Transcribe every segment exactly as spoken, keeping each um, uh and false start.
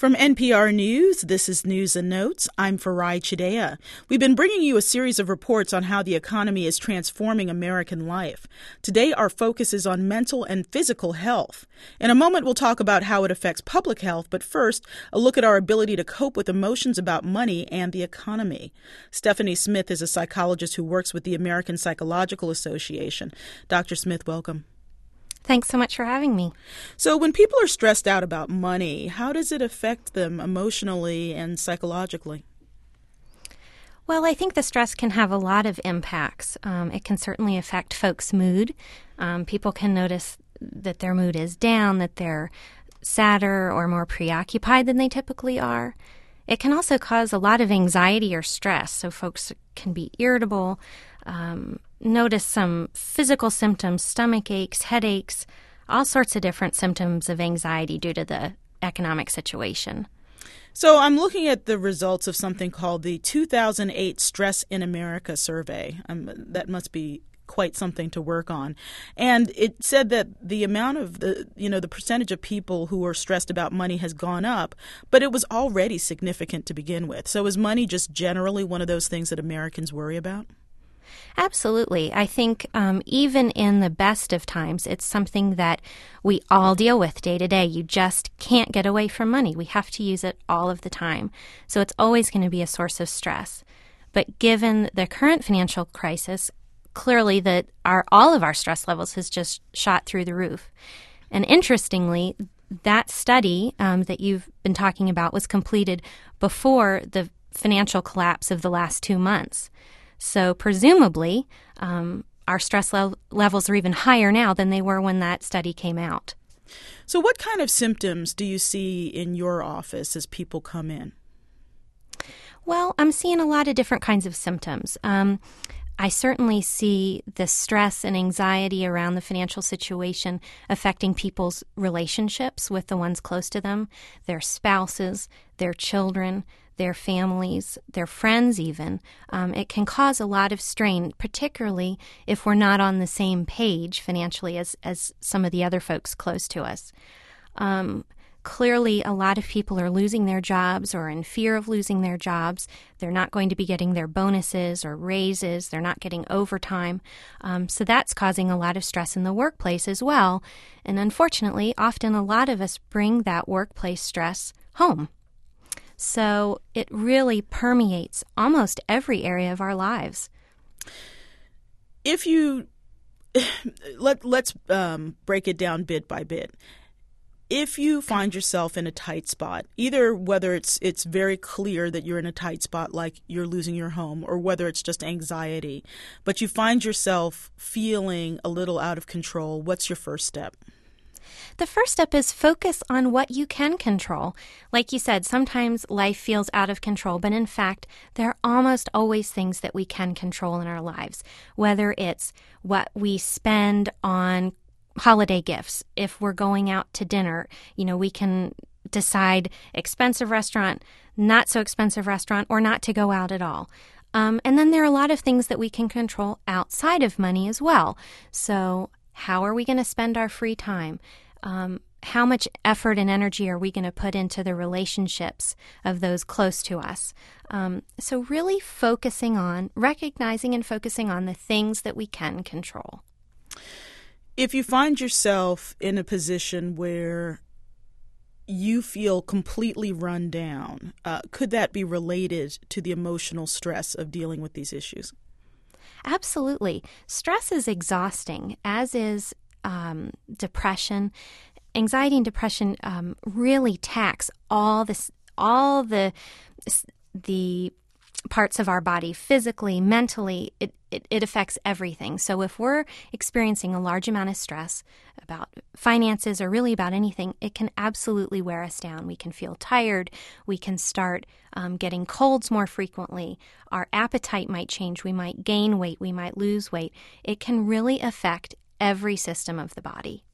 From N P R News, this is News and Notes. I'm Farai Chideya. We've been bringing you a series of reports on how the economy is transforming American life. Today, our focus is on mental and physical health. In a moment, we'll talk about how it affects public health, but first, a look at our ability to cope with emotions about money and the economy. Stephanie Smith is a psychologist who works with the American Psychological Association. Doctor Smith, welcome. Thanks so much for having me. So when people are stressed out about money, how does it affect them emotionally and psychologically? Well, I think the stress can have a lot of impacts. Um, it can certainly affect folks' mood. Um, people can notice that their mood is down, that they're sadder or more preoccupied than they typically are. It can also cause a lot of anxiety or stress, so folks can be irritable, um, notice some physical symptoms, stomach aches, headaches, all sorts of different symptoms of anxiety due to the economic situation. So I'm looking at the results of something called the two thousand eight Stress in America survey. Um, that must be quite something to work on. And it said that the amount of the, you know, the percentage of people who are stressed about money has gone up, but it was already significant to begin with. So is money just generally one of those things that Americans worry about? Absolutely. I think um, even in the best of times, it's something that we all deal with day to day. You just can't get away from money. We have to use it all of the time. So it's always going to be a source of stress. But given the current financial crisis, clearly that our all of our stress levels has just shot through the roof. And interestingly, that study um, that you've been talking about was completed before the financial collapse of the last two months. So presumably, um, our stress le- levels are even higher now than they were when that study came out. So what kind of symptoms do you see in your office as people come in? Well, I'm seeing a lot of different kinds of symptoms. Um, I certainly see the stress and anxiety around the financial situation affecting people's relationships with the ones close to them, their spouses, their children, their families, their friends even. Um, it can cause a lot of strain, particularly if we're not on the same page financially as, as some of the other folks close to us. Um, clearly, a lot of people are losing their jobs or in fear of losing their jobs. They're not going to be getting their bonuses or raises. They're not getting overtime. Um, so that's causing a lot of stress in the workplace as well. And unfortunately, often a lot of us bring that workplace stress home. So it really permeates almost every area of our lives. If you let let's um, break it down bit by bit. If you find yourself in a tight spot, either whether it's it's very clear that you're in a tight spot, like you're losing your home, or whether it's just anxiety, but you find yourself feeling a little out of control, what's your first step? The first step is focus on what you can control. Like you said, sometimes life feels out of control, but in fact, there are almost always things that we can control in our lives, whether it's what we spend on holiday gifts. If we're going out to dinner, you know, we can decide expensive restaurant, not so expensive restaurant, or not to go out at all. Um, and then there are a lot of things that we can control outside of money as well. So how are we going to spend our free time? Um, how much effort and energy are we going to put into the relationships of those close to us? Um, so really focusing on, recognizing and focusing on the things that we can control. If you find yourself in a position where you feel completely run down, uh, could that be related to the emotional stress of dealing with these issues? Absolutely. Stress is exhausting, as is um, depression. Anxiety and depression um, really tax all this, all the the parts of our body, physically, mentally. It, it it affects everything. So if we're experiencing a large amount of stress about finances or really about anything, it can absolutely wear us down. We can feel tired. We can start um, getting colds more frequently. Our appetite might change. We might gain weight. We might lose weight. It can really affect every system of the body.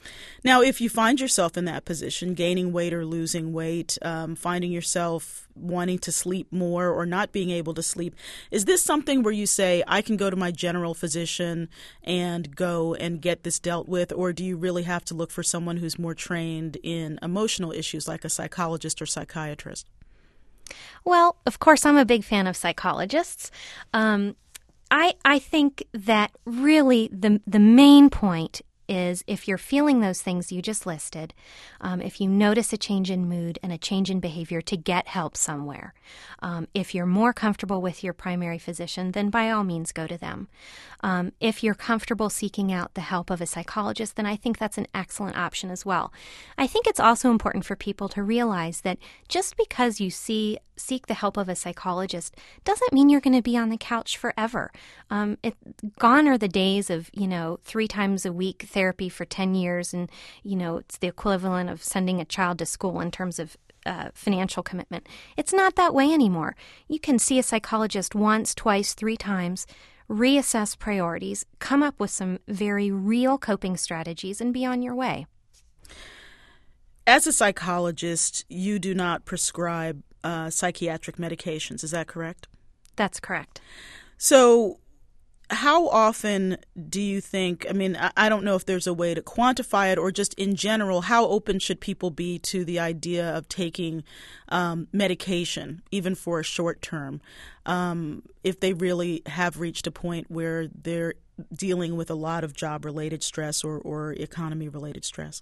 Now, if you find yourself in that position, gaining weight or losing weight, um, finding yourself wanting to sleep more or not being able to sleep, is this something where you say, I can go to my general physician and go and get this dealt with, or do you really have to look for someone who's more trained in emotional issues like a psychologist or psychiatrist? Well, of course, I'm a big fan of psychologists. Um, I I think that really the the main point is if you're feeling those things you just listed, um, if you notice a change in mood and a change in behavior, to get help somewhere. Um, if you're more comfortable with your primary physician, then by all means go to them. Um, if you're comfortable seeking out the help of a psychologist, then I think that's an excellent option as well. I think it's also important for people to realize that just because you see seek the help of a psychologist doesn't mean you're going to be on the couch forever. Um, it, gone are the days of, you know, three times a week therapy for ten years, and, you know, it's the equivalent of sending a child to school in terms of uh, financial commitment. It's not that way anymore. You can see a psychologist once, twice, three times, reassess priorities, come up with some very real coping strategies, and be on your way. As a psychologist, you do not prescribe uh, psychiatric medications. Is that correct? That's correct. So how often do you think, I mean, I don't know if there's a way to quantify it, or just in general, how open should people be to the idea of taking um, medication, even for a short term, um, if they really have reached a point where they're dealing with a lot of job-related stress or, or economy-related stress?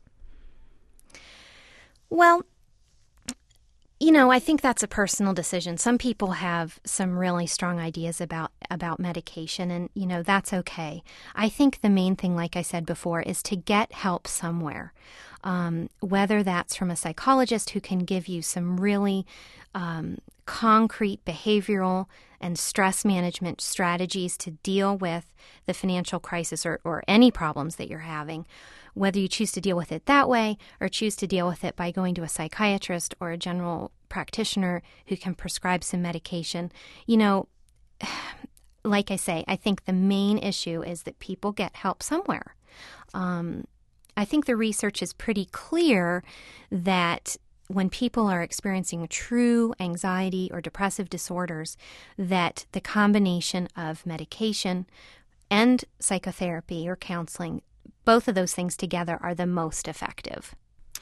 Well, you know, I think that's a personal decision. Some people have some really strong ideas about, about medication, and, you know, that's okay. I think the main thing, like I said before, is to get help somewhere, um, whether that's from a psychologist who can give you some really um, concrete behavioral and stress management strategies to deal with the financial crisis or, or any problems that you're having, whether you choose to deal with it that way or choose to deal with it by going to a psychiatrist or a general practitioner who can prescribe some medication. You know, like I say, I think the main issue is that people get help somewhere. Um, I think the research is pretty clear that when people are experiencing true anxiety or depressive disorders, that the combination of medication and psychotherapy or counseling, both of those things together, are the most effective.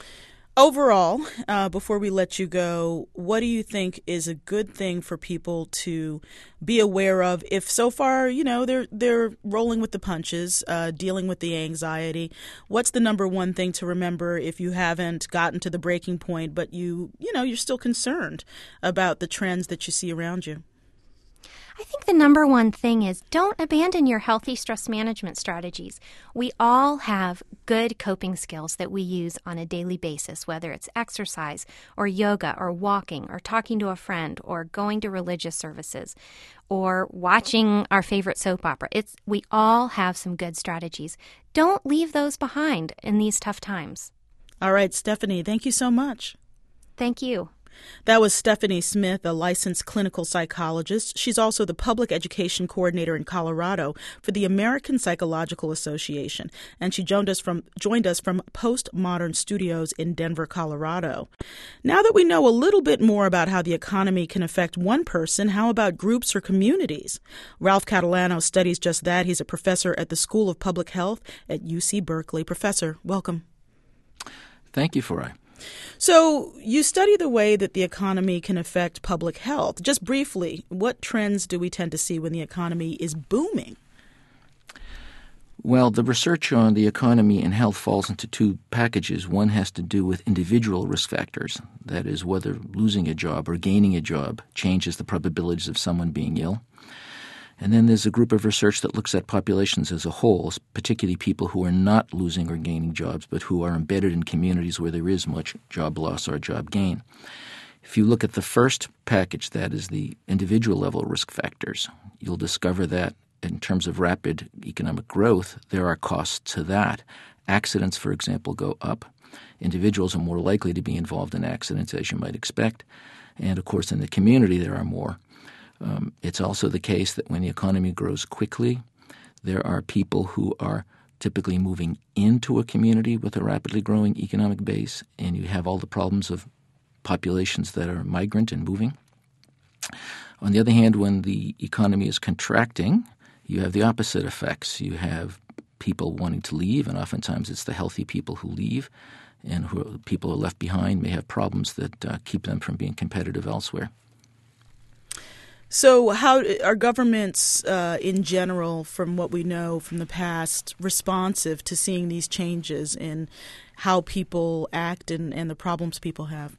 Overall, uh, before we let you go, what do you think is a good thing for people to be aware of if so far, you know, they're they're rolling with the punches, uh, dealing with the anxiety? What's the number one thing to remember if you haven't gotten to the breaking point, but you, you know, you're still concerned about the trends that you see around you? I think the number one thing is don't abandon your healthy stress management strategies. We all have good coping skills that we use on a daily basis, whether it's exercise or yoga or walking or talking to a friend or going to religious services or watching our favorite soap opera. It's we all have some good strategies. Don't leave those behind in these tough times. All right, Stephanie, thank you so much. Thank you. That was Stephanie Smith, a licensed clinical psychologist. She's also the public education coordinator in Colorado for the American Psychological Association, and she joined us from joined us from Postmodern Studios in Denver, Colorado. Now that we know a little bit more about how the economy can affect one person, how about groups or communities? Ralph Catalano studies just that. He's a professor at the School of Public Health at U C Berkeley. Professor, welcome. Thank you, Farai. So you study the way that the economy can affect public health. Just briefly, what trends do we tend to see when the economy is booming? Well, the research on the economy and health falls into two packages. One has to do with individual risk factors, that is, whether losing a job or gaining a job changes the probabilities of someone being ill. And then there's a group of research that looks at populations as a whole, particularly people who are not losing or gaining jobs, but who are embedded in communities where there is much job loss or job gain. If you look at the first package, that is the individual level risk factors, you'll discover that in terms of rapid economic growth, there are costs to that. Accidents, for example, go up. Individuals are more likely to be involved in accidents, as you might expect. And, of course, in the community, there are more. Um, it's also the case that when the economy grows quickly, there are people who are typically moving into a community with a rapidly growing economic base, and you have all the problems of populations that are migrant and moving. On the other hand, when the economy is contracting, you have the opposite effects. You have people wanting to leave, and oftentimes it's the healthy people who leave, and who people who are left behind may have problems that uh, keep them from being competitive elsewhere. So how are governments uh, in general, from what we know from the past, responsive to seeing these changes in how people act and, and the problems people have?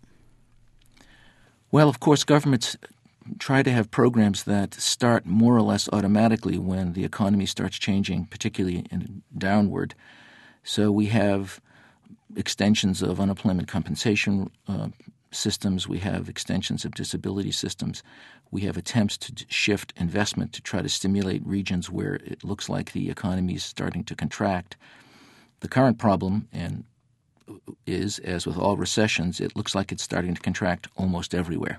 Well, of course, governments try to have programs that start more or less automatically when the economy starts changing, particularly in downward. So we have extensions of unemployment compensation uh, systems. We have extensions of disability systems. We have attempts to shift investment to try to stimulate regions where it looks like the economy is starting to contract. The current problem and is, as with all recessions, it looks like it's starting to contract almost everywhere.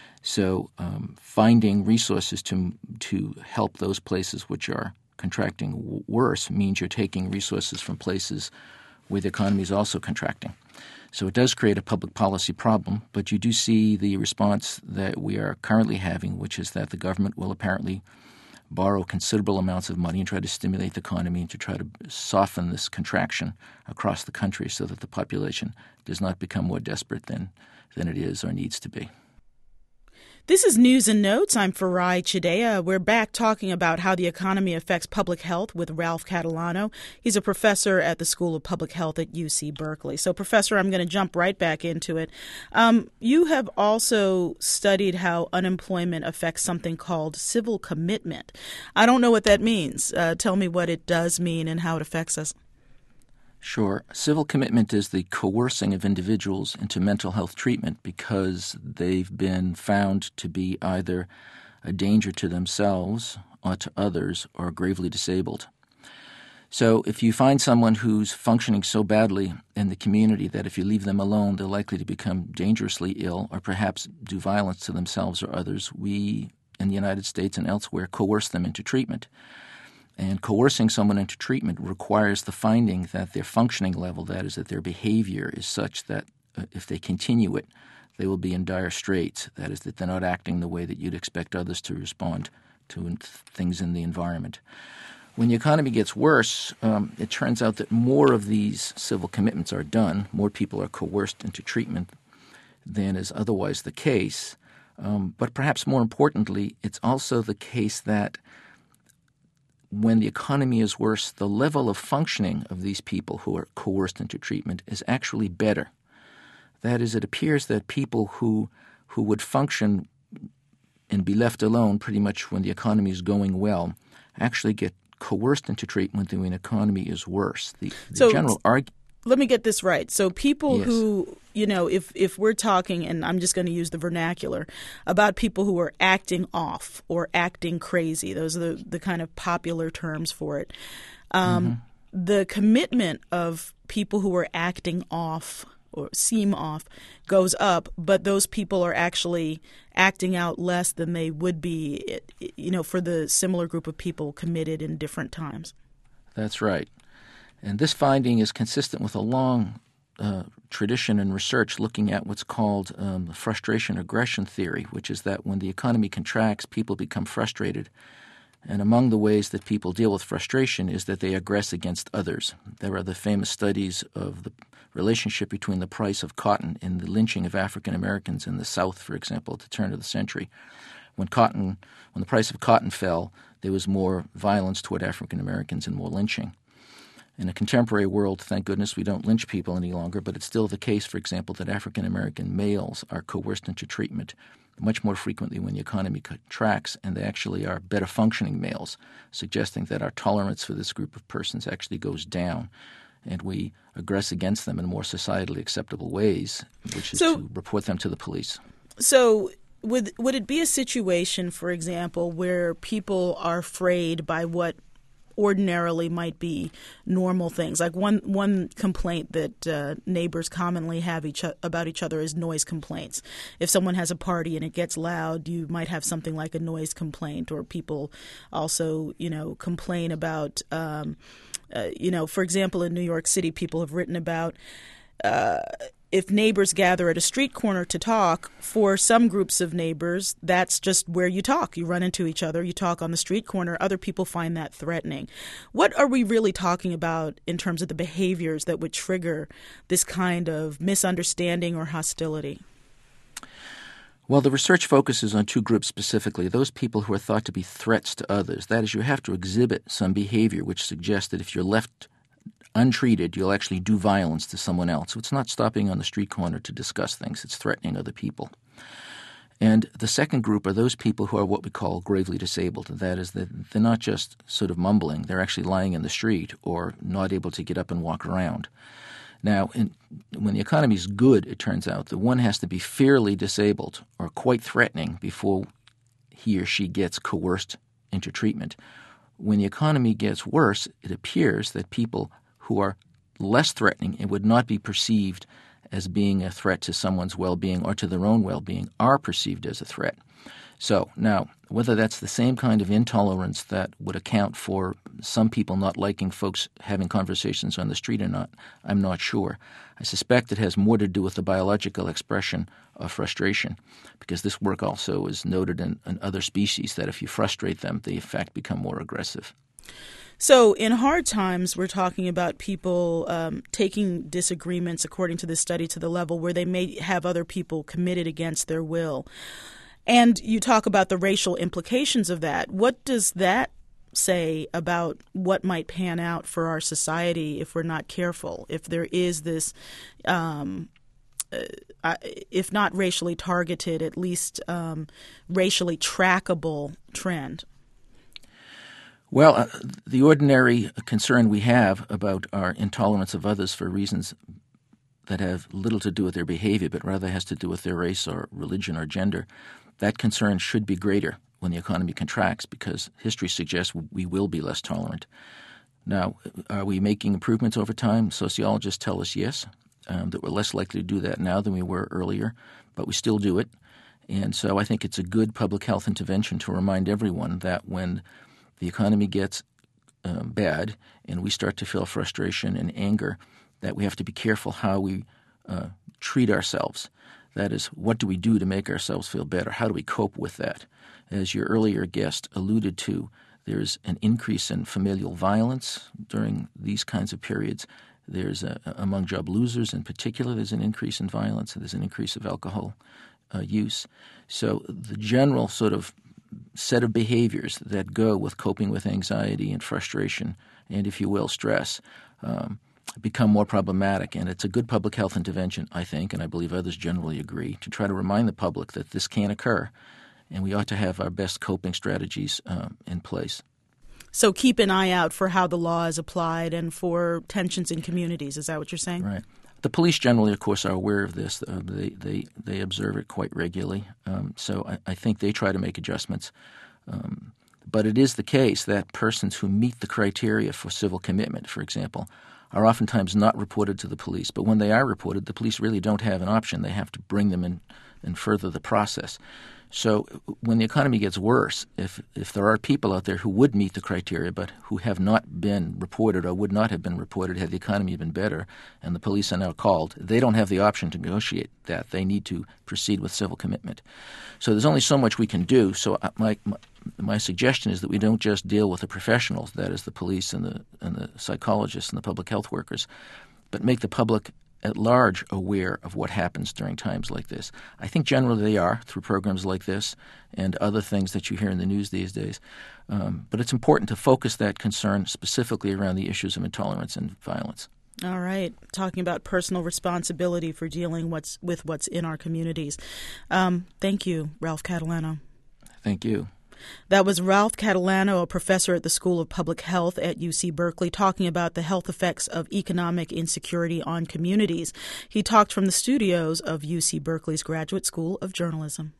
So um, finding resources to to help those places which are contracting w- worse means you're taking resources from places where the economy is also contracting. So it does create a public policy problem, but you do see the response that we are currently having, which is that the government will apparently borrow considerable amounts of money and try to stimulate the economy and to try to soften this contraction across the country so that the population does not become more desperate than, than it is or needs to be. This is News and Notes. I'm Farai Chideya. We're back talking about how the economy affects public health with Ralph Catalano. He's a professor at the School of Public Health at U C Berkeley. So, Professor, I'm going to jump right back into it. Um, you have also studied how unemployment affects something called civil commitment. I don't know what that means. Uh, tell me what it does mean and how it affects us. Sure. Civil commitment is the coercing of individuals into mental health treatment because they've been found to be either a danger to themselves or to others or gravely disabled. So if you find someone who's functioning so badly in the community that if you leave them alone, they're likely to become dangerously ill or perhaps do violence to themselves or others, we in the United States and elsewhere coerce them into treatment. And coercing someone into treatment requires the finding that their functioning level, that is, that their behavior is such that uh, if they continue it, they will be in dire straits. That is, that they're not acting the way that you'd expect others to respond to things in the environment. When the economy gets worse, um, it turns out that more of these civil commitments are done. More people are coerced into treatment than is otherwise the case. Um, but perhaps more importantly, it's also the case that when the economy is worse, the level of functioning of these people who are coerced into treatment is actually better. That is, it appears that people who who would function and be left alone pretty much when the economy is going well actually get coerced into treatment when the economy is worse. The, the so, general argument. Let me get this right. So people Yes. who, you know, if, if we're talking, and I'm just going to use the vernacular, about people who are acting off or acting crazy, those are the, the kind of popular terms for it. Um, mm-hmm. The commitment of people who are acting off or seem off goes up, but those people are actually acting out less than they would be, you know, for the similar group of people committed in different times. That's right. And this finding is consistent with a long uh, tradition in research looking at what's called um, the frustration aggression theory, which is that when the economy contracts, people become frustrated. And among the ways that people deal with frustration is that they aggress against others. There are the famous studies of the relationship between the price of cotton and the lynching of African Americans in the South, for example, at the turn of the century. When cotton, when the price of cotton fell, there was more violence toward African Americans and more lynching. In a contemporary world, thank goodness we don't lynch people any longer, but it's still the case, for example, that African American males are coerced into treatment much more frequently when the economy contracts, and they actually are better functioning males, suggesting that our tolerance for this group of persons actually goes down, and we aggress against them in more societally acceptable ways, which is so, to report them to the police. So would would it be a situation, for example, where people are afraid by what ordinarily might be normal things? Like one one complaint that uh, neighbors commonly have each o- about each other is noise complaints. If someone has a party and it gets loud, you might have something like a noise complaint. Or people also, you know, complain about um, Uh, you know, for example, in New York City, people have written about uh, if neighbors gather at a street corner to talk, for some groups of neighbors, that's just where you talk. You run into each other, you talk on the street corner. Other people find that threatening. What are we really talking about in terms of the behaviors that would trigger this kind of misunderstanding or hostility? Well, the research focuses on two groups specifically, those people who are thought to be threats to others. That is, you have to exhibit some behavior which suggests that if you're left untreated, you'll actually do violence to someone else. So it's not stopping on the street corner to discuss things. It's threatening other people. And the second group are those people who are what we call gravely disabled. That is, that they're not just sort of mumbling. They're actually lying in the street or not able to get up and walk around. Now, in, when the economy is good, it turns out that one has to be fairly disabled or quite threatening before he or she gets coerced into treatment. When the economy gets worse, it appears that people who are less threatening and would not be perceived as being a threat to someone's well-being or to their own well-being are perceived as a threat. So now, whether that's the same kind of intolerance that would account for some people not liking folks having conversations on the street or not, I'm not sure. I suspect it has more to do with the biological expression of frustration, because this work also is noted in, in other species that if you frustrate them, they in fact become more aggressive. So in hard times, we're talking about people um, taking disagreements, according to this study, to the level where they may have other people committed against their will. And you talk about the racial implications of that. What does that say about what might pan out for our society if we're not careful, if there is this, um, uh, if not racially targeted, at least um, racially trackable trend? Well, uh, the ordinary concern we have about our intolerance of others for reasons that have little to do with their behavior, but rather has to do with their race or religion or gender, that concern should be greater when the economy contracts, because history suggests we will be less tolerant. Now, are we making improvements over time? Sociologists tell us yes, um, that we're less likely to do that now than we were earlier, but we still do it. And so I think it's a good public health intervention to remind everyone that when the economy gets um, bad and we start to feel frustration and anger, that we have to be careful how we uh, treat ourselves. That is, what do we do to make ourselves feel better? How do we cope with that? As your earlier guest alluded to, there's an increase in familial violence during these kinds of periods. There's a, among job losers in particular, there's an increase in violence, and there's an increase of alcohol uh, use. So the general sort of set of behaviors that go with coping with anxiety and frustration and, if you will, stress um, become more problematic. And it's a good public health intervention, I think, and I believe others generally agree, to try to remind the public that this can occur, and we ought to have our best coping strategies um, in place. So keep an eye out for how the law is applied and for tensions in communities. Is that what you're saying? Right. The police generally, of course, are aware of this. Uh, they, they they observe it quite regularly. Um, so I, I think they try to make adjustments. Um, but it is the case that persons who meet the criteria for civil commitment, for example, are oftentimes not reported to the police. But when they are reported, the police really don't have an option. They have to bring them in and further the process. So when the economy gets worse, if if there are people out there who would meet the criteria but who have not been reported or would not have been reported had the economy been better, and the police are now called, they don't have the option to negotiate that. They need to proceed with civil commitment. So there's only so much we can do. So my my, my suggestion is that we don't just deal with the professionals, that is the police and the and the psychologists and the public health workers, but make the public at large aware of what happens during times like this. I think generally they are through programs like this and other things that you hear in the news these days. Um, but it's important to focus that concern specifically around the issues of intolerance and violence. All right. Talking about personal responsibility for dealing what's, with what's in our communities. Um, thank you, Ralph Catalano. Thank you. That was Ralph Catalano, a professor at the School of Public Health at U C Berkeley, talking about the health effects of economic insecurity on communities. He talked from the studios of U C Berkeley's Graduate School of Journalism.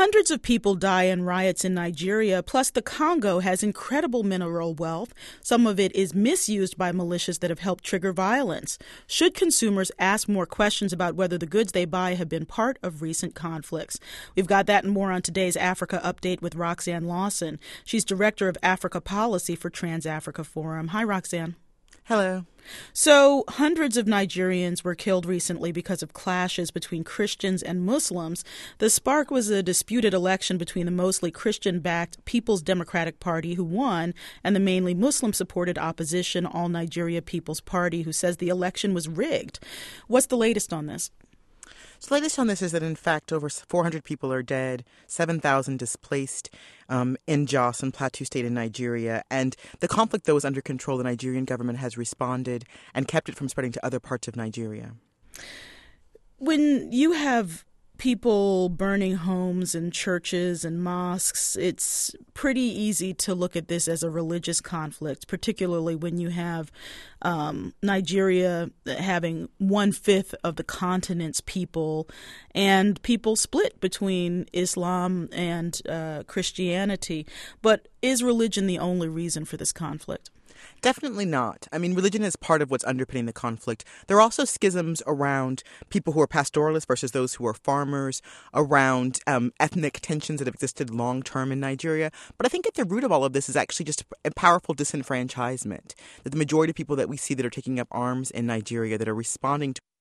Hundreds of people die in riots in Nigeria, plus the Congo has incredible mineral wealth. Some of it is misused by militias that have helped trigger violence. Should consumers ask more questions about whether the goods they buy have been part of recent conflicts? We've got that and more on today's Africa Update with Roxanne Lawson. She's Director of Africa Policy for Trans-Africa Forum. Hi, Roxanne. Hello. So hundreds of Nigerians were killed recently because of clashes between Christians and Muslims. The spark was a disputed election between the mostly Christian-backed People's Democratic Party, who won, and the mainly Muslim-supported opposition All Nigeria People's Party, who says the election was rigged. What's the latest on this? So the latest on this is that, in fact, over four hundred people are dead, seven thousand displaced um, in Jos and Plateau State in Nigeria. And the conflict, though, is under control. The Nigerian government has responded and kept it from spreading to other parts of Nigeria. When you have people burning homes and churches and mosques, it's pretty easy to look at this as a religious conflict, particularly when you have um, Nigeria having one-fifth of the continent's people and people split between Islam and uh, Christianity. But is religion the only reason for this conflict? Definitely not. I mean, religion is part of what's underpinning the conflict. There are also schisms around people who are pastoralists versus those who are farmers, around um, ethnic tensions that have existed long-term in Nigeria. But I think at the root of all of this is actually just a powerful disenfranchisement, that the majority of people that we see that are taking up arms in Nigeria, that are responding to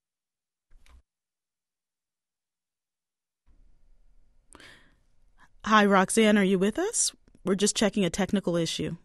Hi, Roxanne, are you with us? We're just checking a technical issue.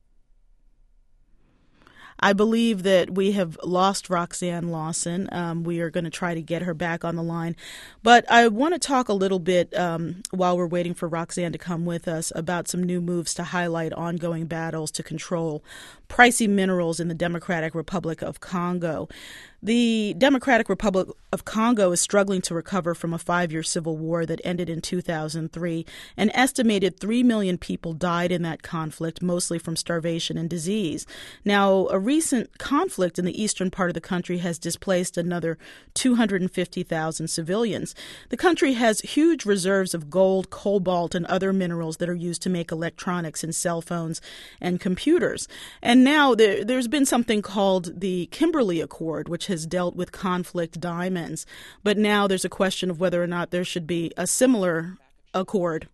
I believe that we have lost Roxanne Lawson. Um, we are going to try to get her back on the line. But I want to talk a little bit, um, while we're waiting for Roxanne to come with us, about some new moves to highlight ongoing battles to control pricey minerals in the Democratic Republic of Congo. The Democratic Republic of Congo is struggling to recover from a five-year civil war that ended in two thousand three. An estimated three million people died in that conflict, mostly from starvation and disease. Now, a recent conflict in the eastern part of the country has displaced another two hundred fifty thousand civilians. The country has huge reserves of gold, cobalt, and other minerals that are used to make electronics and cell phones and computers. And now there, there's been something called the Kimberley Accord, which has dealt with conflict diamonds. But now there's a question of whether or not there should be a similar accord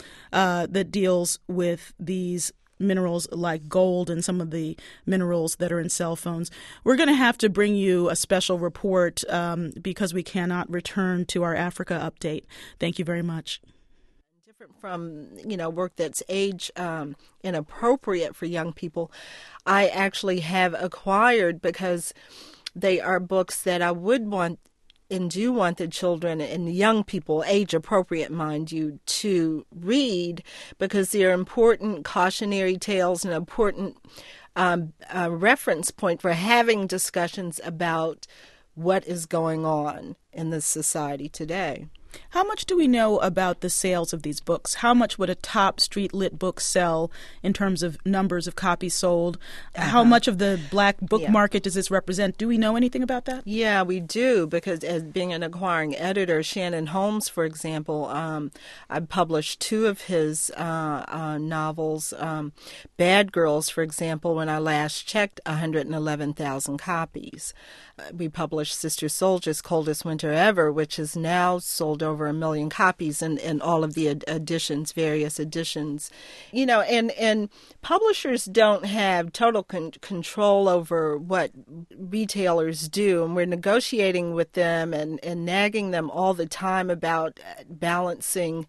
uh, that deals with these minerals like gold and some of the minerals that are in cell phones. We're going to have to bring you a special report um, because we cannot return to our Africa update. Thank you very much. Different from, you know, work that's age um, inappropriate for young people, I actually have acquired because they are books that I would want and do want the children and the young people, age appropriate, mind you, to read, because they are important cautionary tales and important um, a reference point for having discussions about what is going on in the society today. How much do we know about the sales of these books? How much would a top street lit book sell in terms of numbers of copies sold? Uh-huh. How much of the black book yeah. market does this represent? Do we know anything about that? Yeah, we do, because as being an acquiring editor, Shannon Holmes, for example, um, I published two of his uh, uh, novels. Um, Bad Girls, for example, when I last checked, one hundred eleven thousand copies. Uh, we published Sister Soldier's Coldest Winter Ever, which is now sold over a million copies in, in all of the ed- editions, various editions. You know, and, and publishers don't have total con- control over what retailers do, and we're negotiating with them and, and nagging them all the time about balancing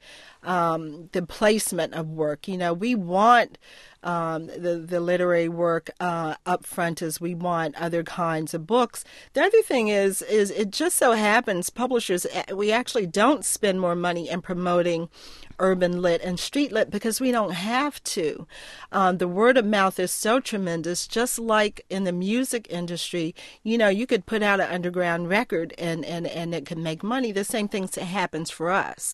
um, the placement of work. You know, we want Um, the, the literary work uh, up front as we want other kinds of books. The other thing is, is it just so happens publishers, we actually don't spend more money in promoting urban lit and street lit because we don't have to. Um, the word of mouth is so tremendous, just like in the music industry. You know, you could put out an underground record and, and, and it can make money. The same thing happens for us.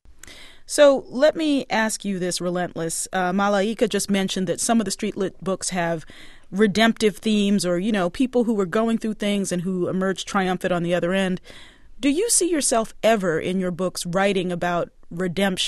So let me ask you this, Relentless. Uh, Malaika just mentioned that some of the street lit books have redemptive themes, or, you know, people who were going through things and who emerged triumphant on the other end. Do you see yourself ever in your books writing about redemption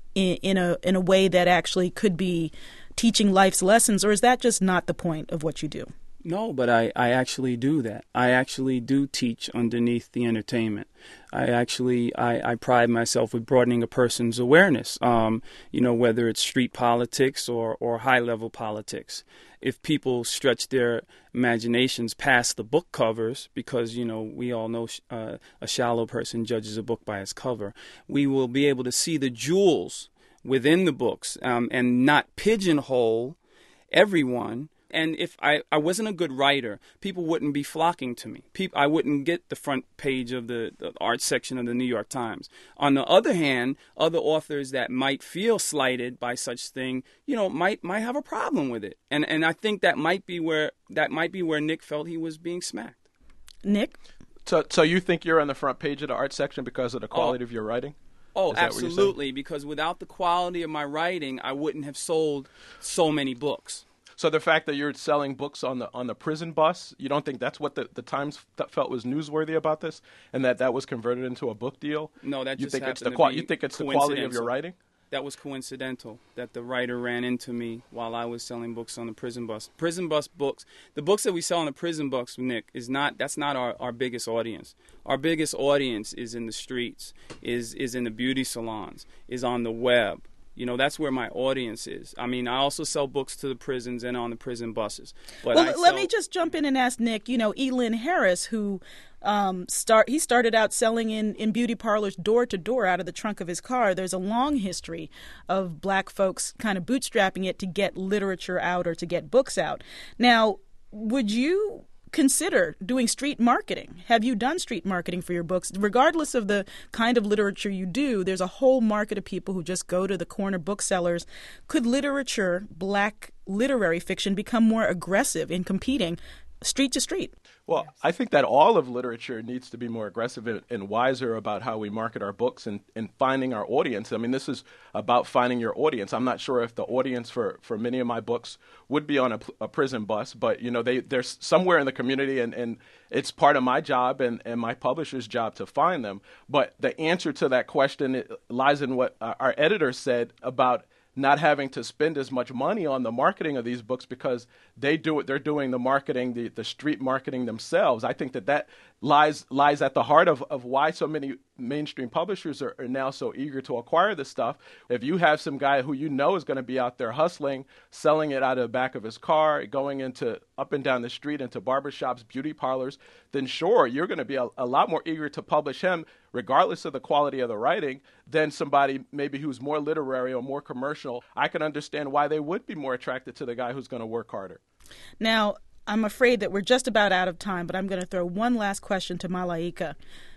in, in a in a way that actually could be teaching life's lessons, or is that just not the point of what you do? No, but I, I actually do that. I actually do teach underneath the entertainment. I actually, I, I pride myself with broadening a person's awareness, um, you know, whether it's street politics or, or high-level politics. If people stretch their imaginations past the book covers, because, you know, we all know uh, a shallow person judges a book by its cover, we will be able to see the jewels within the books um, and not pigeonhole everyone. And if I, I wasn't a good writer, people wouldn't be flocking to me. People, I wouldn't get the front page of the, the art section of the New York Times. On the other hand, other authors that might feel slighted by such thing, you know, might might have a problem with it. And and I think that might be where that might be where Nick felt he was being smacked. Nick? So so you think you're on the front page of the art section because of the quality oh. of your writing? Oh, absolutely, because without the quality of my writing, I wouldn't have sold so many books. So the fact that you're selling books on the on the prison bus, you don't think that's what the, the Times felt was newsworthy about this, and that that was converted into a book deal? No, that you just think happened it's the to qual- be You think it's the quality of your writing? That was coincidental, that the writer ran into me while I was selling books on the prison bus. Prison bus books, the books that we sell on the prison bus, Nick, is not, that's not our, our biggest audience. Our biggest audience is in the streets, is is in the beauty salons, is on the web. You know, that's where my audience is. I mean, I also sell books to the prisons and on the prison buses. But well, I let sell... me just jump in and ask Nick, you know, Elin Harris, who um, start he started out selling in, in beauty parlors door to door out of the trunk of his car. There's a long history of black folks kind of bootstrapping it to get literature out or to get books out. Now, would you consider doing street marketing? Have you done street marketing for your books? Regardless of the kind of literature you do, there's a whole market of people who just go to the corner booksellers. Could literature, black literary fiction, become more aggressive in competing street to street? Well, I think that all of literature needs to be more aggressive and, and wiser about how we market our books and, and finding our audience. I mean, this is about finding your audience. I'm not sure if the audience for, for many of my books would be on a, a prison bus, but, you know, they, they're somewhere in the community, and, and it's part of my job and, and my publisher's job to find them. But the answer to that question lies in what our editor said about not having to spend as much money on the marketing of these books because they do it. They're doing the marketing, the, the street marketing themselves. I think that that lies lies at the heart of, of why so many mainstream publishers are, are now so eager to acquire this stuff. If you have some guy who you know is going to be out there hustling, selling it out of the back of his car, going into up and down the street into barbershops, beauty parlors, then sure, you're going to be a, a lot more eager to publish him, regardless of the quality of the writing, than somebody maybe who's more literary or more commercial. I can understand why they would be more attracted to the guy who's going to work harder. Now, I'm afraid that we're just about out of time, but I'm going to throw one last question to Malaika.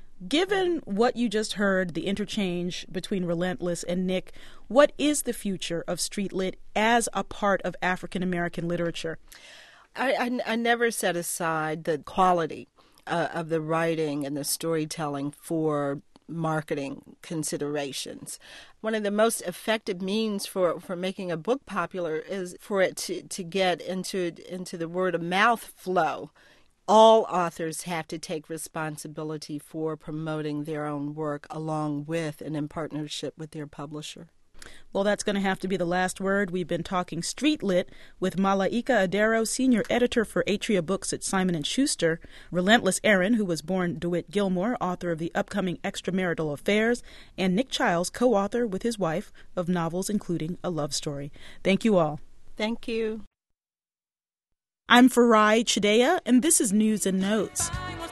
Given what you just heard, the interchange between Relentless and Nick, what is the future of street lit as a part of African American literature? I, I, I never set aside the quality uh, of the writing and the storytelling for marketing considerations. One of the most effective means for, for making a book popular is for it to, to get into into the word of mouth flow. All authors have to take responsibility for promoting their own work along with and in partnership with their publisher. Well, that's going to have to be the last word. We've been talking Street Lit with Malaika Adero, senior editor for Atria Books at Simon and Schuster, Relentless Aaron, who was born DeWitt Gilmore, author of the upcoming Extramarital Affairs, and Nick Childs, co-author with his wife of novels including A Love Story. Thank you all. Thank you. I'm Farai Chideya, and this is News and Notes.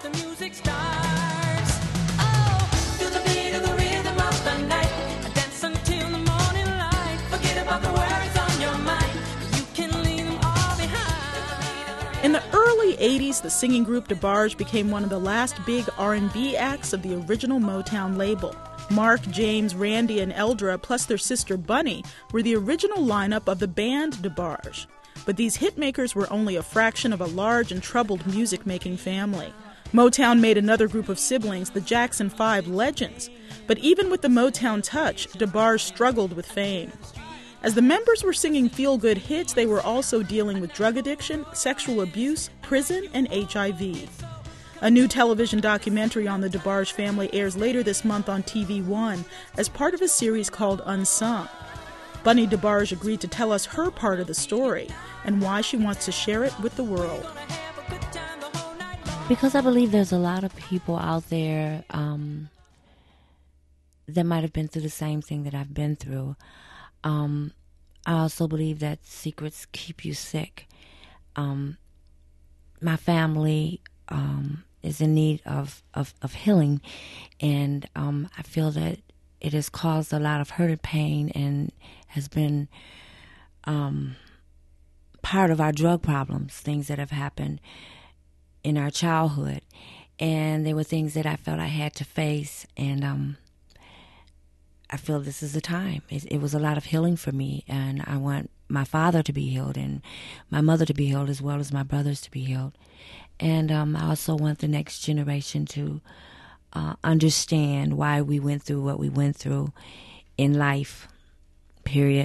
In the early eighties, the singing group DeBarge became one of the last big R and B acts of the original Motown label. Mark, James, Randy, and Eldra, plus their sister Bunny, were the original lineup of the band DeBarge. But these hitmakers were only a fraction of a large and troubled music-making family. Motown made another group of siblings, the Jackson Five Legends. But even with the Motown touch, DeBarge struggled with fame. As the members were singing feel-good hits, they were also dealing with drug addiction, sexual abuse, prison, and H I V. A new television documentary on the DeBarge family airs later this month on T V One as part of a series called Unsung. Bunny DeBarge agreed to tell us her part of the story and why she wants to share it with the world. Because I believe there's a lot of people out there um, that might have been through the same thing that I've been through. Um, I also believe that secrets keep you sick. Um, my family um, is in need of, of, of healing, and um, I feel that it has caused a lot of hurt and pain and has been um, part of our drug problems, things that have happened in our childhood. And they were things that I felt I had to face, and um, I feel this is the time. It, it was a lot of healing for me, and I want my father to be healed and my mother to be healed as well as my brothers to be healed. And um, I also want the next generation to uh, understand why we went through what we went through in life, period.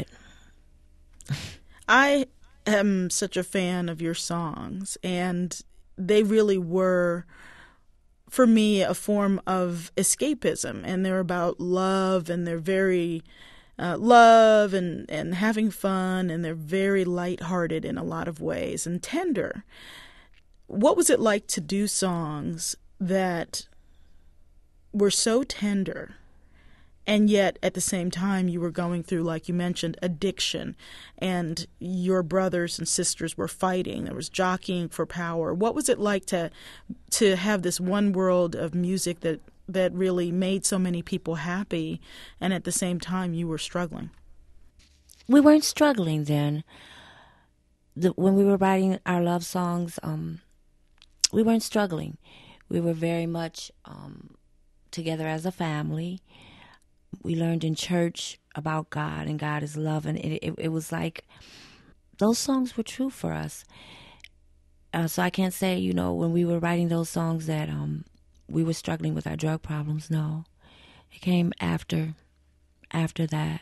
I am such a fan of your songs, and they really were, for me, a form of escapism, and they're about love, and they're very uh, love and, and having fun, and they're very lighthearted in a lot of ways and tender. What was it like to do songs that were so tender, and yet at the same time you were going through, like you mentioned, addiction, and your brothers and sisters were fighting, there was jockeying for power? What was it like to to have this one world of music that that really made so many people happy, and at the same time you were struggling? We weren't struggling then. The, when we were writing our love songs, um, we weren't struggling. We were very much um, together as a family. We learned in church about God, and God is love, and it, it, it was like those songs were true for us. Uh, so I can't say, you know, when we were writing those songs that um, we were struggling with our drug problems. No, it came after, after that.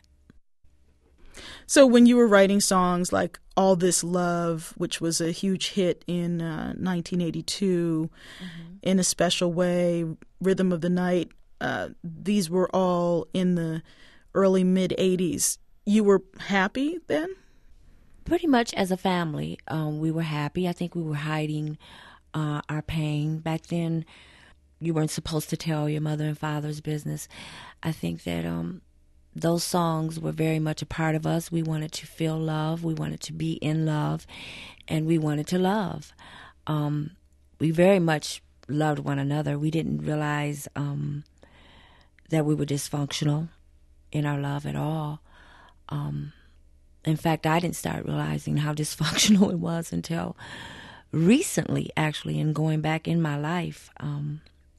So when you were writing songs like All This Love, which was a huge hit in uh, nineteen eighty-two, mm-hmm. In a Special Way, Rhythm of the Night, uh, these were all in the early mid-eighties. You were happy then? Pretty much as a family, um, we were happy. I think we were hiding uh, our pain. Back then, you weren't supposed to tell your mother and father's business. I think that um, those songs were very much a part of us. We wanted to feel love. We wanted to be in love. And we wanted to love. Um, we very much loved one another. We didn't realize um, that we were dysfunctional in our love at all. Um, in fact, I didn't start realizing how dysfunctional it was until recently, actually, and going back in my life um,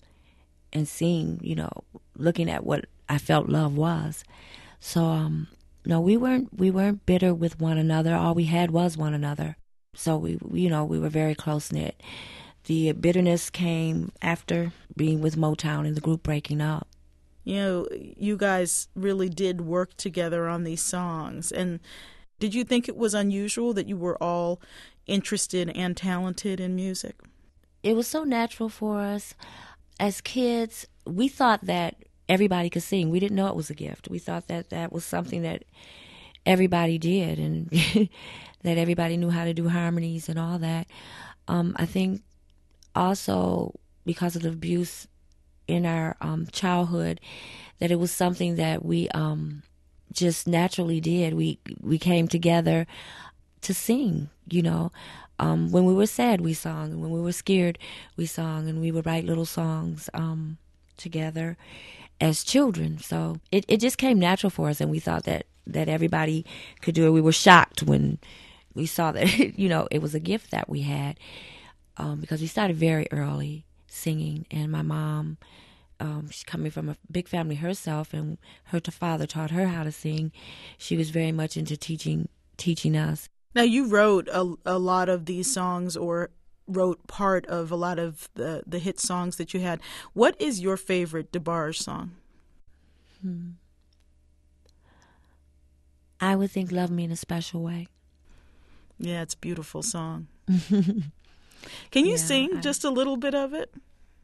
and seeing, you know, looking at what I felt love was. So, um, no, we weren't we weren't bitter with one another. All we had was one another. So we, you know, we were very close knit. The bitterness came after being with Motown and the group breaking up. You know, you guys really did work together on these songs. And did you think it was unusual that you were all interested and talented in music? It was so natural for us. As kids, we thought that everybody could sing. We didn't know it was a gift. We thought that that was something that everybody did, and that everybody knew how to do harmonies and all that. Um, I think also because of the abuse in our um, childhood, that it was something that we um, just naturally did. We we came together to sing, you know. Um, when we were sad, we sang, and when we were scared, we sang, and we would write little songs um, together as children. So it, it just came natural for us, and we thought that, that everybody could do it. We were shocked when we saw that, you know, it was a gift that we had, um, because we started very early singing, and my mom, um, she's coming from a big family herself, and her father taught her how to sing. She was very much into teaching teaching us. Now, you wrote a, a lot of these songs, or wrote part of a lot of the, the hit songs that you had. What is your favorite DeBarge song? Hmm. I would think Love Me in a Special Way. Yeah, it's a beautiful song. Can you yeah, sing I... just a little bit of it?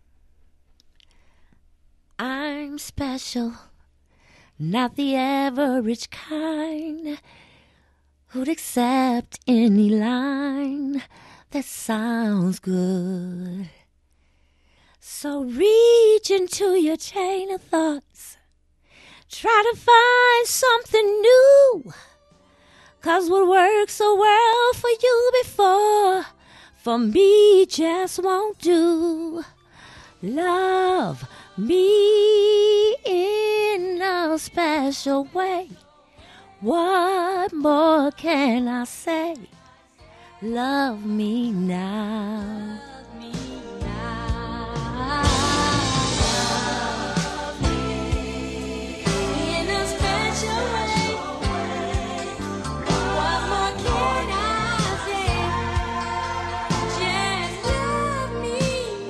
I'm special, not the average kind who'd accept any line that sounds good. So reach into your chain of thoughts, try to find something new, 'cause what worked so well for you before, for me just won't do. Love me in a special way. What more can I say? Love me now. Love me now. Love me in a special way. What more can I say? Just love me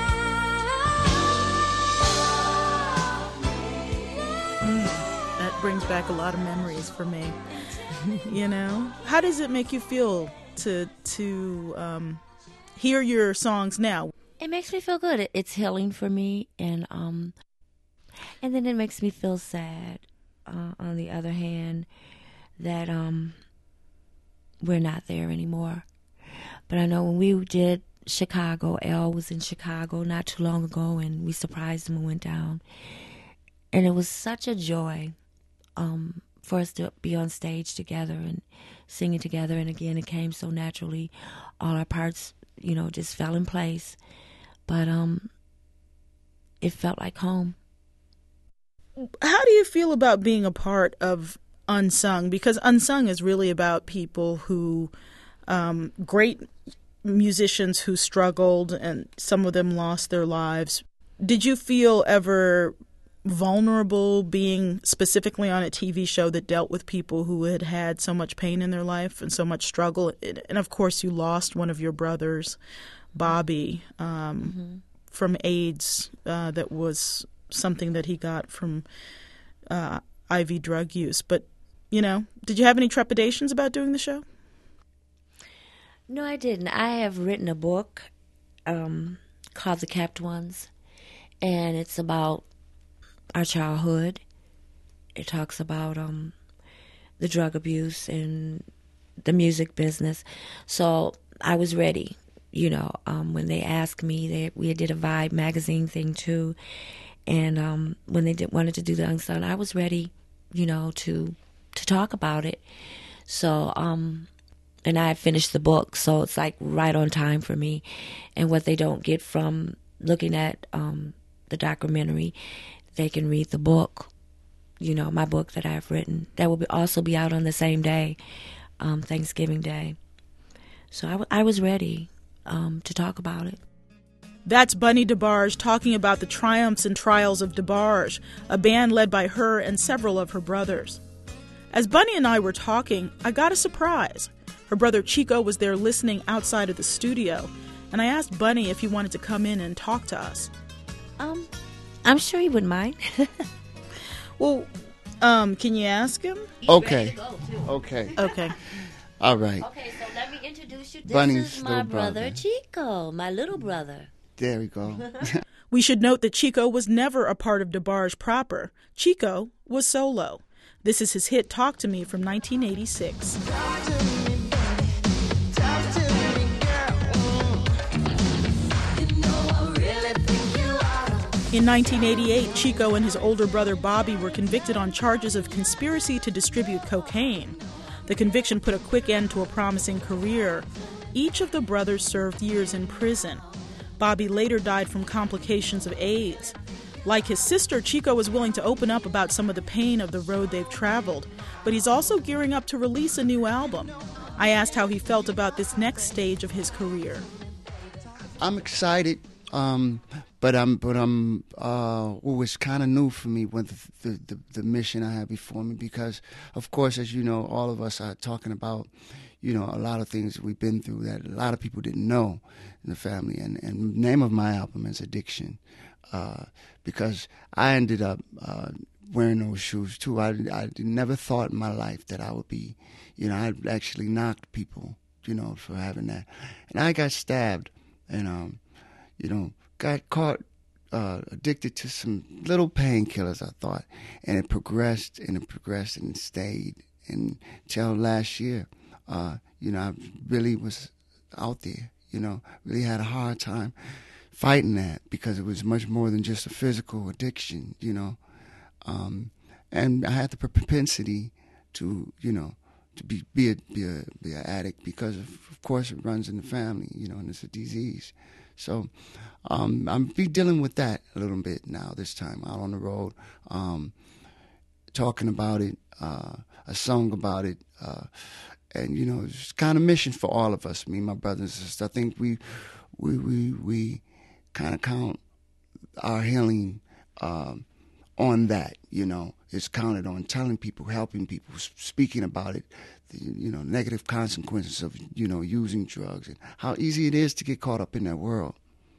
now. That brings back a lot of memories for me. You know, how does it make you feel to to um, hear your songs now? It makes me feel good. It, it's healing for me, and um, and then it makes me feel sad. Uh, on the other hand, that um, we're not there anymore. But I know when we did Chicago, Elle was in Chicago not too long ago, and we surprised him and went down, and it was such a joy. Um, for us to be on stage together and singing together. And again, it came so naturally. All our parts, you know, just fell in place. But um, it felt like home. How do you feel about being a part of Unsung? Because Unsung is really about people who, um, great musicians who struggled, and some of them lost their lives. Did you feel ever vulnerable being specifically on a T V show that dealt with people who had had so much pain in their life and so much struggle? And of course, you lost one of your brothers, Bobby, um, mm-hmm. from AIDS. Uh, that was something that he got from uh, I V drug use. But, you know, did you have any trepidations about doing the show? No, I didn't. I have written a book um, called The Kept Ones, and it's about our childhood. It talks about um, the drug abuse and the music business. So I was ready, you know, um, when they asked me. They, we did a Vibe magazine thing too, and um, when they did, wanted to do the Unsung, I was ready, you know, to to talk about it. So, um, and I finished the book, so it's like right on time for me. And what they don't get from looking at um, the documentary, they can read the book, you know, my book that I've written. That will be also be out on the same day, um, Thanksgiving Day. So I, w- I was ready um, to talk about it. That's Bunny DeBarge talking about the triumphs and trials of DeBarge, a band led by her and several of her brothers. As Bunny and I were talking, I got a surprise. Her brother Chico was there listening outside of the studio, and I asked Bunny if he wanted to come in and talk to us. Um... I'm sure he wouldn't mind. Well, um, can you ask him? He's okay. ready to go, too. Okay. Okay. All right. Okay, so let me introduce you. This Bunny's is my little brother, brother. Chico, my little brother. There we go. We should note that Chico was never a part of DeBarge proper. Chico was solo. This is his hit Talk to Me from nineteen eighty-six. In nineteen eighty-eight, Chico and his older brother Bobby were convicted on charges of conspiracy to distribute cocaine. The conviction put a quick end to a promising career. Each of the brothers served years in prison. Bobby later died from complications of AIDS. Like his sister, Chico is willing to open up about some of the pain of the road they've traveled, but he's also gearing up to release a new album. I asked how he felt about this next stage of his career. I'm excited. Um, but I'm, but I'm. Uh, it was kind of new for me with the, the, the the mission I had before me, because, of course, as you know, all of us are talking about, you know, a lot of things we've been through that a lot of people didn't know in the family. And and the name of my album is Addiction, uh, because I ended up uh, wearing those shoes too. I I never thought in my life that I would be, you know, I actually knocked people, you know, for having that, and I got stabbed, and um. You know, got caught uh, addicted to some little painkillers, I thought, and it progressed and it progressed and it stayed until last year. Uh, you know, I really was out there. You know, really had a hard time fighting that because it was much more than just a physical addiction. You know, um, and I had the propensity to, you know, to be be a be a be an addict because of, of course it runs in the family. You know, and it's a disease. So um, I'm be dealing with that a little bit now. This time out on the road, um, talking about it, uh, a song about it. Uh, And, you know, it's kind of mission for all of us, me and my brothers and sisters. I think we we we, we kind of count our healing um, on that, you know. It's counted on telling people, helping people, speaking about it, the, you know, negative consequences of, you know, using drugs and how easy it is to get caught up in that world.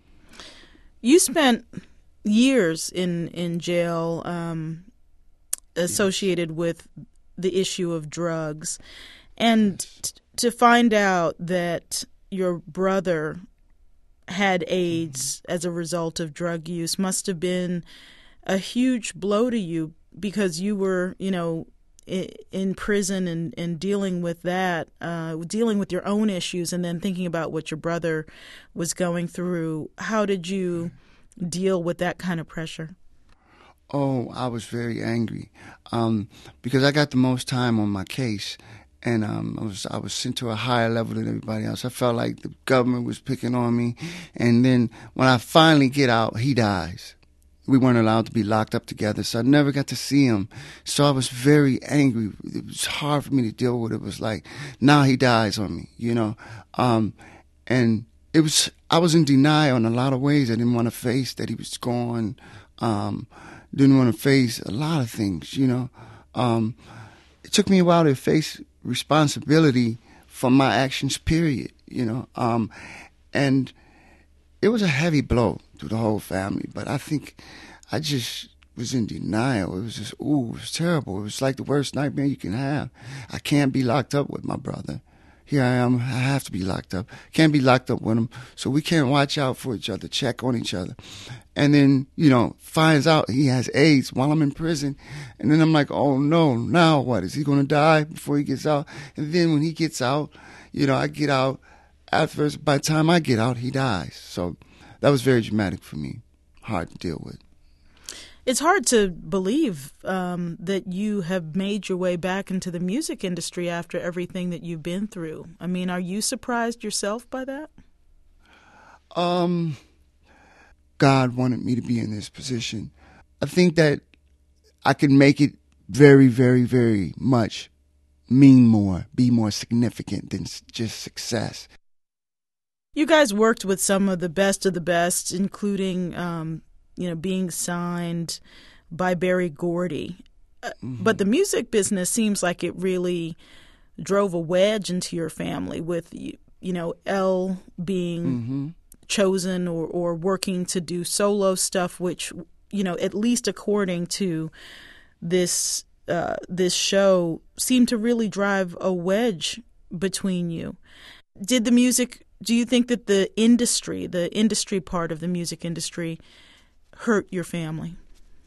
You spent years in, in jail um, associated yes. with the issue of drugs. And t- to find out that your brother had AIDS as a result of drug use must have been a huge blow to you because you were, you know, in, in prison and, and dealing with that, uh, dealing with your own issues and then thinking about what your brother was going through. How did you deal with that kind of pressure? Oh, I was very angry um, because I got the most time on my case. And um, I was I was sent to a higher level than everybody else. I felt like the government was picking on me. And then when I finally get out, he dies. We weren't allowed to be locked up together, so I never got to see him. So I was very angry. It was hard for me to deal with. It was like, now he dies on me, you know. Um, and it was I was in denial in a lot of ways. I didn't want to face that he was gone. Um, didn't want to face a lot of things, you know. Um, it took me a while to face responsibility for my actions, period, you know. Um, and it was a heavy blow to the whole family, but I think I just was in denial. It was just, ooh, it was terrible. It was like the worst nightmare you can have. I can't be locked up with my brother. Here I am, I have to be locked up. Can't be locked up with him, so we can't watch out for each other, check on each other. And then, you know, finds out he has AIDS while I'm in prison. And then I'm like, oh no, now what? Is he going to die before he gets out? And then when he gets out, you know, I get out. After, by the time I get out, he dies. So that was very dramatic for me, hard to deal with. It's hard to believe um, that you have made your way back into the music industry after everything that you've been through. I mean, are you surprised yourself by that? Um, God wanted me to be in this position. I think that I can make it very, very, very much mean more, be more significant than just success. You guys worked with some of the best of the best, including um, you know, being signed by Berry Gordy. Uh, mm-hmm. But the music business seems like it really drove a wedge into your family with, you, you know, Elle being mm-hmm. chosen or, or working to do solo stuff, which, you know, at least according to this uh, this show, seemed to really drive a wedge between you. Did the music, do you think that the industry, the industry part of the music industry, hurt your family?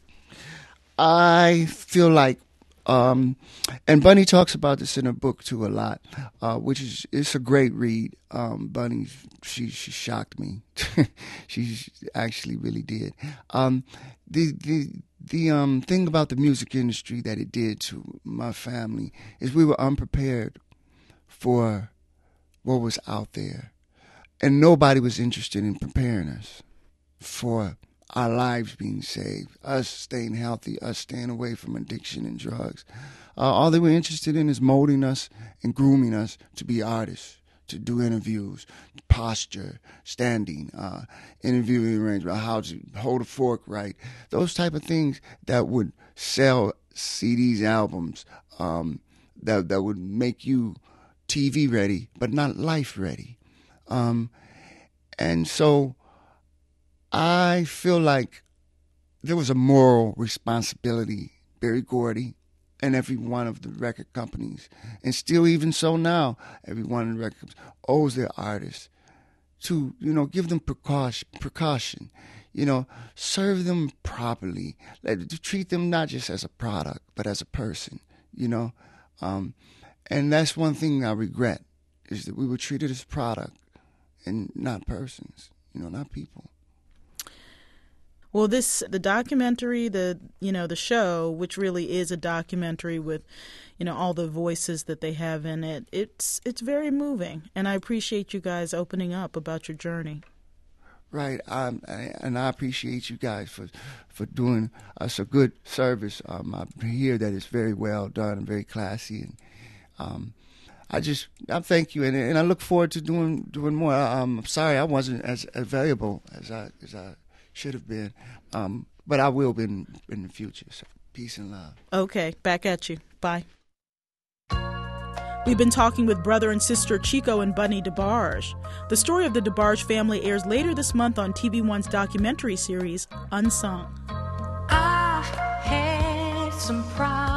I feel like, um, and Bunny talks about this in her book too a lot, uh, which is it's a great read. Um, Bunny, she she shocked me. She actually really did. Um, the the the um thing about the music industry that it did to my family is we were unprepared for what was out there, and nobody was interested in preparing us for our lives being saved, us staying healthy, us staying away from addiction and drugs. Uh, all they were interested in is molding us and grooming us to be artists, to do interviews, posture, standing, uh, interviewing arrangement, how to hold a fork right, those type of things that would sell C Ds, albums, um, that that would make you T V ready, but not life ready. Um, and so I feel like there was a moral responsibility, Berry Gordy and every one of the record companies, and still even so now, every one of the record companies owes their artists to, you know, give them precaution. precaution. you know, serve them properly. Like, treat them not just as a product, but as a person, you know. Um, and that's one thing I regret, is that we were treated as product and not persons, you know, not people. Well, this, the documentary, the, you know, the show, which really is a documentary with, you know, all the voices that they have in it, it's it's very moving. And I appreciate you guys opening up about your journey. Right. Um, and I appreciate you guys for, for doing us a good service. Um, I hear that it's very well done and very classy. And um, I just, I thank you. And, and I look forward to doing doing more. I, I'm sorry I wasn't as available as I as I should have been, um, but I will be in, in the future. So peace and love. Okay, back at you. Bye. We've been talking with brother and sister Chico and Bunny DeBarge. The story of the DeBarge family airs later this month on T V One's documentary series, Unsung. I had some pride.